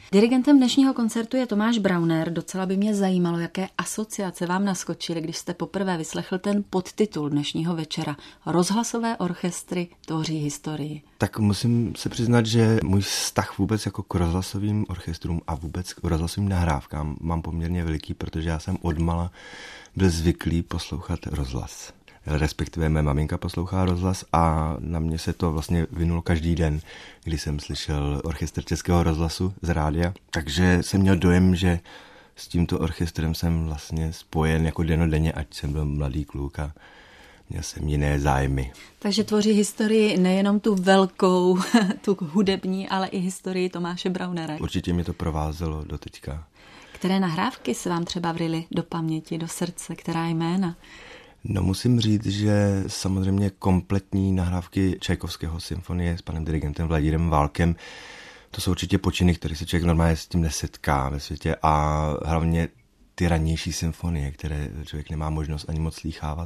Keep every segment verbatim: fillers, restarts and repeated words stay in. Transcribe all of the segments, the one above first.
Dirigentem dnešního koncertu je Tomáš Brauner. Docela by mě zajímalo, jaké asociace vám naskočily, když jste poprvé vyslechl ten podtitul dnešního večera. Rozhlasové orchestry tvoří historii. Tak musím se přiznat, že můj vztah vůbec jako k rozhlasovým orchestrům a vůbec k rozhlasovým nahrávkám mám poměrně veliký, protože já jsem odmala byl zvyklý poslouchat rozhlas. Respektive mé maminka poslouchá rozhlas a na mě se to vlastně vynulo každý den, kdy jsem slyšel orchestr Českého rozhlasu z rádia. Takže jsem měl dojem, že s tímto orchestrem jsem vlastně spojen jako dennodenně, ať jsem byl mladý kluk a měl jsem jiné zájmy. Takže tvoří historii nejenom tu velkou, tu hudební, ale i historii Tomáše Braunera. Určitě mě to provázelo do teďka. Které nahrávky se vám třeba vrily do paměti, do srdce, která jména? No musím říct, že samozřejmě kompletní nahrávky Čajkovského symfonie s panem dirigentem Vladimírem Válkem, to jsou určitě počiny, které se člověk normálně s tím nesetká ve světě a hlavně ty ranější symfonie, které člověk nemá možnost ani moc slýchávat.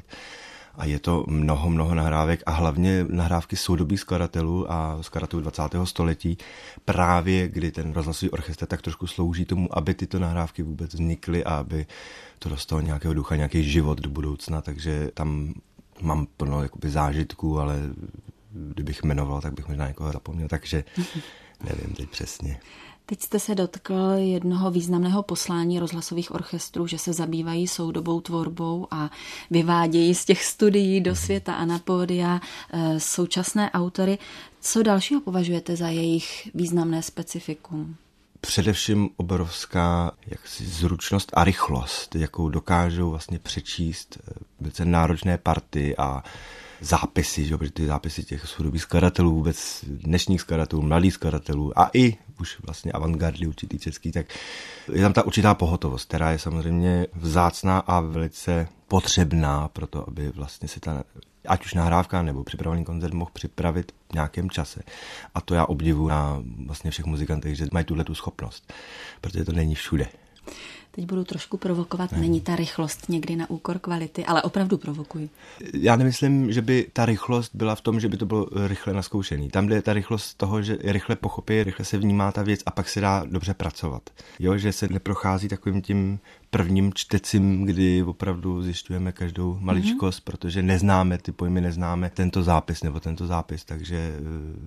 A je to mnoho, mnoho nahrávek a hlavně nahrávky soudobých skladatelů a skladatelů dvacátého století, právě kdy ten rozhlasový orchestr tak trošku slouží tomu, aby tyto nahrávky vůbec vznikly a aby to dostalo nějakého ducha, nějaký život do budoucna, takže tam mám plno jakoby zážitků, ale kdybych jmenoval, tak bych možná někoho zapomněl, takže nevím teď přesně. Teď jste se dotkl jednoho významného poslání rozhlasových orchestrů, že se zabývají soudobou tvorbou a vyvádějí z těch studií do světa a na pódia e, současné autory. Co dalšího považujete za jejich významné specifikum? Především obrovská jaksi zručnost a rychlost, jakou dokážou vlastně přečíst velice náročné party a zápisy, že? Protože ty zápisy těch soudobých skladatelů, vůbec dnešních skladatelů, mladých skladatelů a i už vlastně avantgardy určitý český, tak je tam ta určitá pohotovost, která je samozřejmě vzácná a velice potřebná pro to, aby vlastně se ta ať už nahrávka nebo připravený koncert mohl připravit v nějakém čase. A to já obdivuji na vlastně všech muzikantech, že mají tuhletu schopnost, protože to není všude. Teď budu trošku provokovat, ne. Není ta rychlost někdy na úkor kvality, ale opravdu provokuji. Já nemyslím, že by ta rychlost byla v tom, že by to bylo rychle naskoušený. Tam jde ta rychlost toho, že rychle pochopí, rychle se vnímá ta věc a pak se dá dobře pracovat. Jo, že se neprochází takovým tím prvním čtecím, kdy opravdu zjišťujeme každou maličkost, mm-hmm. protože neznáme ty pojmy, neznáme tento zápis nebo tento zápis, takže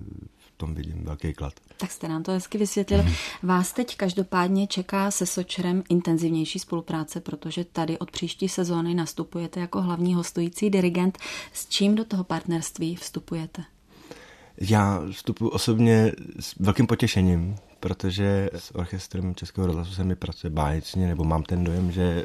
v tom vidím velký klad. Tak jste nám to hezky vysvětlil. Mm-hmm. Vás teď každopádně čeká se Sočerem intenzivnější spolupráce, protože tady od příští sezóny nastupujete jako hlavní hostující dirigent. S čím do toho partnerství vstupujete? Já vstupuji osobně s velkým potěšením, protože s orchestrem Českého rozhlasu se mi pracuje báječně, nebo mám ten dojem, že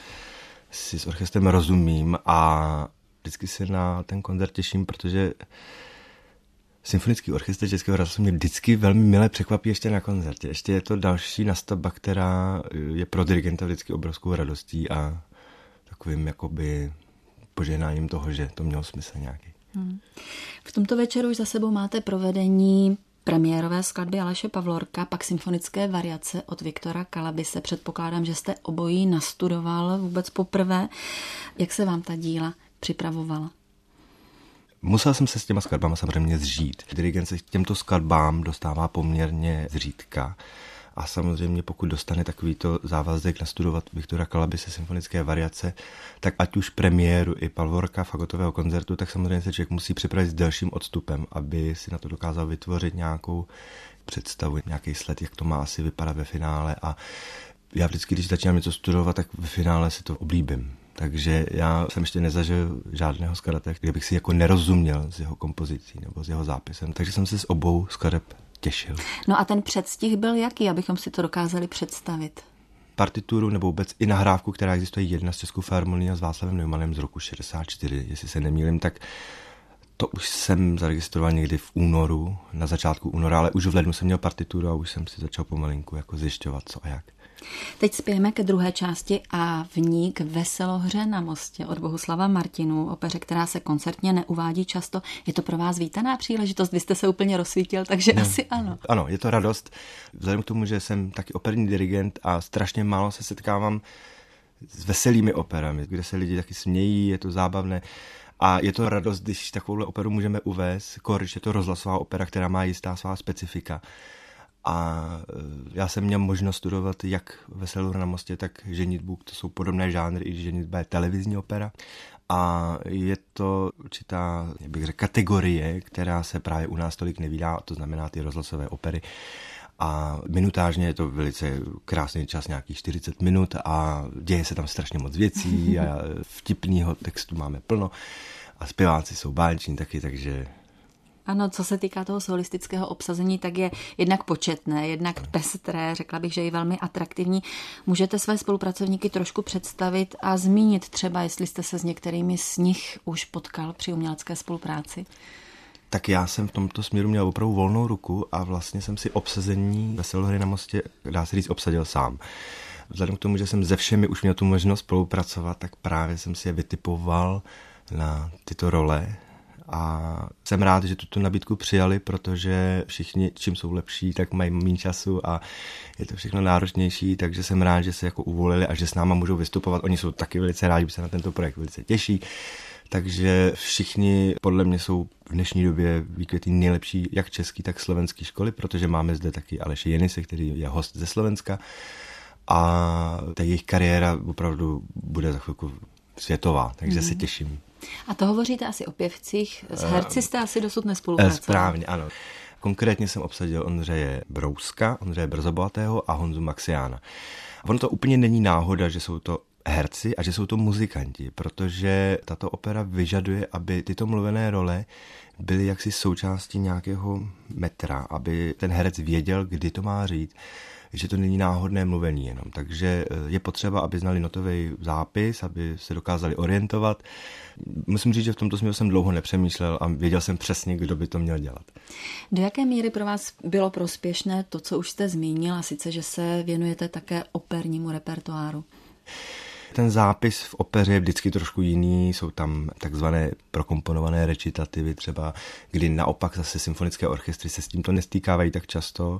si s orchestrem rozumím a vždycky se na ten koncert těším, protože Symfonický orchestr Českého rozhlasu mě vždycky velmi milé překvapí ještě na koncertě. Ještě je to další nastavba, která je pro dirigenta vždycky obrovskou radostí a takovým jakoby požehnáním toho, že to mělo smysl nějaký. Hmm. V tomto večeru už za sebou máte provedení premiérové skladby Aleše Pavlorka, pak symfonické variace od Viktora Kalabise. Předpokládám, že jste obojí nastudoval vůbec poprvé. Jak se vám ta díla připravovala? Musel jsem se s těma skladbama samozřejmě zžít. Dirigent se k těmto skladbám dostává poměrně zřídka. A samozřejmě pokud dostane takovýto závazek nastudovat Viktora Kalabise symfonické variace, tak ať už premiéru i Pavlorka fagotového koncertu, tak samozřejmě se člověk musí připravit s delším odstupem, aby si na to dokázal vytvořit nějakou představu, nějaký sled, jak to má asi vypadat ve finále. A já vždycky, když začínám něco studovat, tak ve finále si to oblíbím. Takže já jsem ještě nezažil žádného skladatele, kde bych si jako nerozuměl s jeho kompozicí nebo s jeho zápisem. Takže jsem se s obou skladeb těšil. No a ten předstih byl jaký, abychom si to dokázali představit? Partituru nebo vůbec i nahrávku, která existuje jedna z Českou filharmonií a s Václavem Neumannem z roku šedesát čtyři, jestli se nemýlím, tak to už jsem zaregistroval někdy v únoru, na začátku února, ale už v lednu jsem měl partituru a už jsem si začal pomalinku jako zjišťovat, co a jak. Teď spějeme ke druhé části a v ní k Veselohře na mostě od Bohuslava Martinů, opeře, která se koncertně neuvádí často. Je to pro vás vítaná příležitost? Vy jste se úplně rozsvítil, takže ne. Asi ano. Ano, je to radost. Vzhledem k tomu, že jsem taky operní dirigent a strašně málo se setkávám s veselými operami, kde se lidi taky smějí, je to zábavné. A je to radost, když takovouhle operu můžeme uvést, když je to rozhlasová opera, která má jistá svá specifika. A já jsem měl možnost studovat jak Veselou hru na mostě, tak Ženitbu, to jsou podobné žánry, i Ženitba je televizní opera. A je to určitá, jak bych řekl, kategorie, která se právě u nás tolik nevídá, to znamená ty rozhlasové opery. A minutážně je to velice krásný čas, nějakých čtyřicet minut a děje se tam strašně moc věcí a vtipného textu máme plno a zpěváci jsou báječní taky, takže... Ano, co se týká toho solistického obsazení, tak je jednak početné, jednak pestré, řekla bych, že je velmi atraktivní. Můžete své spolupracovníky trošku představit a zmínit třeba, jestli jste se s některými z nich už potkal při umělecké spolupráci? Tak já jsem v tomto směru měl opravdu volnou ruku a vlastně jsem si obsazení Veselé hry na mostě, dá se říct, obsadil sám. Vzhledem k tomu, že jsem se všemi už měl tu možnost spolupracovat, tak právě jsem si je vytipoval na tyto role a jsem rád, že tuto nabídku přijali, protože všichni, čím jsou lepší, tak mají méně času a je to všechno náročnější, takže jsem rád, že se jako uvolili a že s náma můžou vystupovat. Oni jsou taky velice rádi, že se na tento projekt velice těší. Takže všichni podle mě jsou v dnešní době výkvětí nejlepší jak český, tak slovenský školy, protože máme zde taky Aleše Jenise, který je host ze Slovenska a ta jejich kariéra opravdu bude za chvilku světová, takže mm. se těším. A to hovoříte asi o pěvcích, s herci jste asi dosud nespolupracovali. Správně, ano. Konkrétně jsem obsadil Ondřeje Brouska, Ondřeje Brzobohatého a Honzu Maxiána. Ono to úplně není náhoda, že jsou to herci a že jsou to muzikanti, protože tato opera vyžaduje, aby tyto mluvené role byly jaksi součástí nějakého metra, aby ten herec věděl, kdy to má říct, že to není náhodné mluvení jenom. Takže je potřeba, aby znali notový zápis, aby se dokázali orientovat. Musím říct, že v tomto směru jsem dlouho nepřemýšlel a věděl jsem přesně, kdo by to měl dělat. Do jaké míry pro vás bylo prospěšné to, co už jste zmínil, a sice, že se věnujete také opernímu repertoáru? Ten zápis v opeře je vždycky trošku jiný, jsou tam takzvané prokomponované recitativy třeba, kdy naopak zase symfonické orchestry se s tímto nestýkávají tak často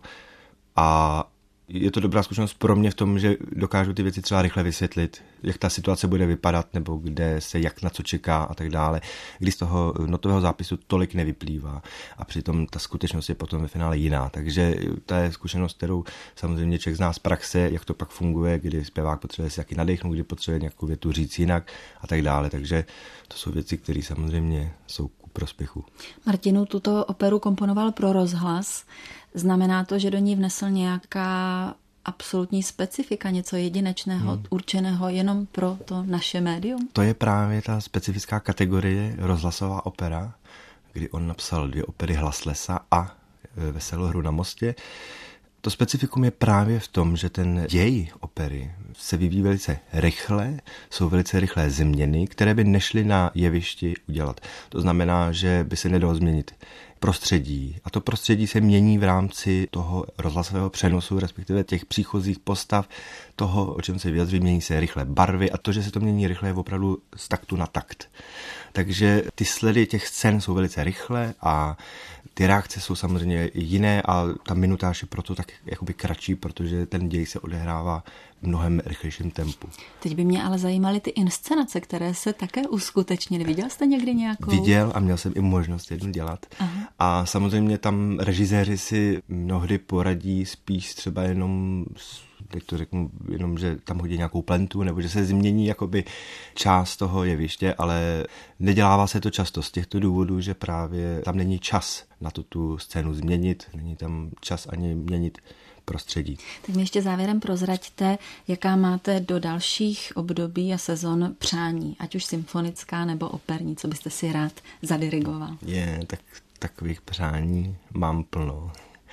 a je to dobrá zkušenost pro mě v tom, že dokážu ty věci třeba rychle vysvětlit, jak ta situace bude vypadat, nebo kde se jak na co čeká a tak dále, když z toho notového zápisu tolik nevyplývá a přitom ta skutečnost je potom ve finále jiná. Takže to je zkušenost, kterou samozřejmě člověk zná z praxe, jak to pak funguje, kdy zpěvák potřebuje si jaký nadechnout, kdy potřebuje nějakou větu říct jinak a tak dále. Takže to jsou věci, které samozřejmě jsou ku prospěchu. Martinu, tuto operu komponoval pro rozhlas. Znamená to, že do ní vnesl nějaká absolutní specifika, něco jedinečného, hmm. určeného jenom pro to naše médium? To je právě ta specifická kategorie rozhlasová opera, kdy on napsal dvě opery Hlas lesa a Veselou hru na mostě. To specifikum je právě v tom, že ten děj opery se vyvíjí velice rychle, jsou velice rychlé změny, které by nešly na jevišti udělat. To znamená, že by se nedalo změnit prostředí. A to prostředí se mění v rámci toho rozhlasového přenosu, respektive těch příchozích postav, toho, o čem se vyjadřují, mění se rychle barvy a to, že se to mění rychle, je opravdu z taktu na takt. Takže ty sledy těch scén jsou velice rychle a ty reakce jsou samozřejmě jiné a ta minutáž je proto tak jakoby kratší, protože ten děj se odehrává v mnohem rychlejším tempu. Teď by mě ale zajímaly ty inscenace, které se také uskutečnily. Viděl jste někdy nějakou? Viděl a měl jsem i možnost jednu dělat. Aha. A samozřejmě tam režiséři si mnohdy poradí spíš třeba jenom, jak to řeknu, jenom, že tam hodí nějakou plentu, nebo že se změní jakoby část toho jeviště, ale nedělává se to často z těchto důvodů, že právě tam není čas na to tu scénu změnit, není tam čas ani měnit prostředí. Tak mi ještě závěrem prozraďte, jaká máte do dalších období a sezon přání, ať už symfonická nebo operní, co byste si rád zadirigoval? Je, tak takových přání mám plno.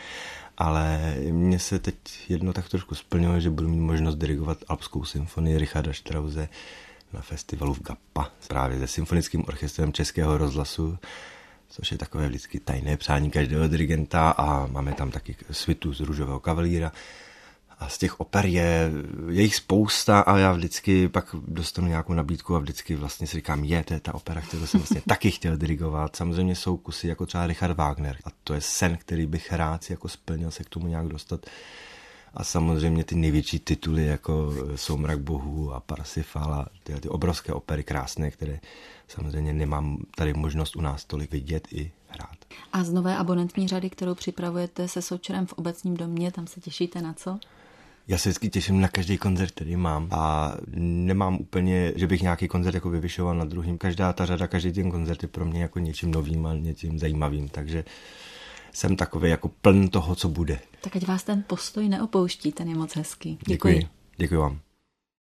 Ale mně se teď jedno tak trošku splnilo, že budu mít možnost dirigovat Alpskou symfonii Richarda Strause na festivalu v Gappa, právě se symfonickým orchestrem Českého rozhlasu, což je takové vždycky tajné přání každého dirigenta a máme tam taky svitu z Růžového kavalíra. A z těch oper je, je jich spousta a já vždycky pak dostanu nějakou nabídku a vždycky vlastně si říkám, je, to je ta opera, kterou jsem vlastně taky chtěl dirigovat. Samozřejmě jsou kusy jako třeba Richard Wagner a to je sen, který bych rád si jako splnil se k tomu nějak dostat. A samozřejmě ty největší tituly jako Soumrak bohů a Parsifal a ty, ty obrovské opery krásné, které samozřejmě nemám tady možnost u nás tolik vidět i hrát. A z nové abonentní řady, kterou připravujete se Sočerem v Obecním domě, tam se těšíte na co? Já se vždycky těším na každý koncert, který mám a nemám úplně, že bych nějaký koncert jako vyvyšoval nad druhým. Každá ta řada, každý ten koncert je pro mě jako něčím novým a něčím zajímavým, takže jsem takový jako pln toho, co bude. Tak ať vás ten postoj neopouští, ten je moc hezký. Děkuji. Děkuji, Děkuji vám.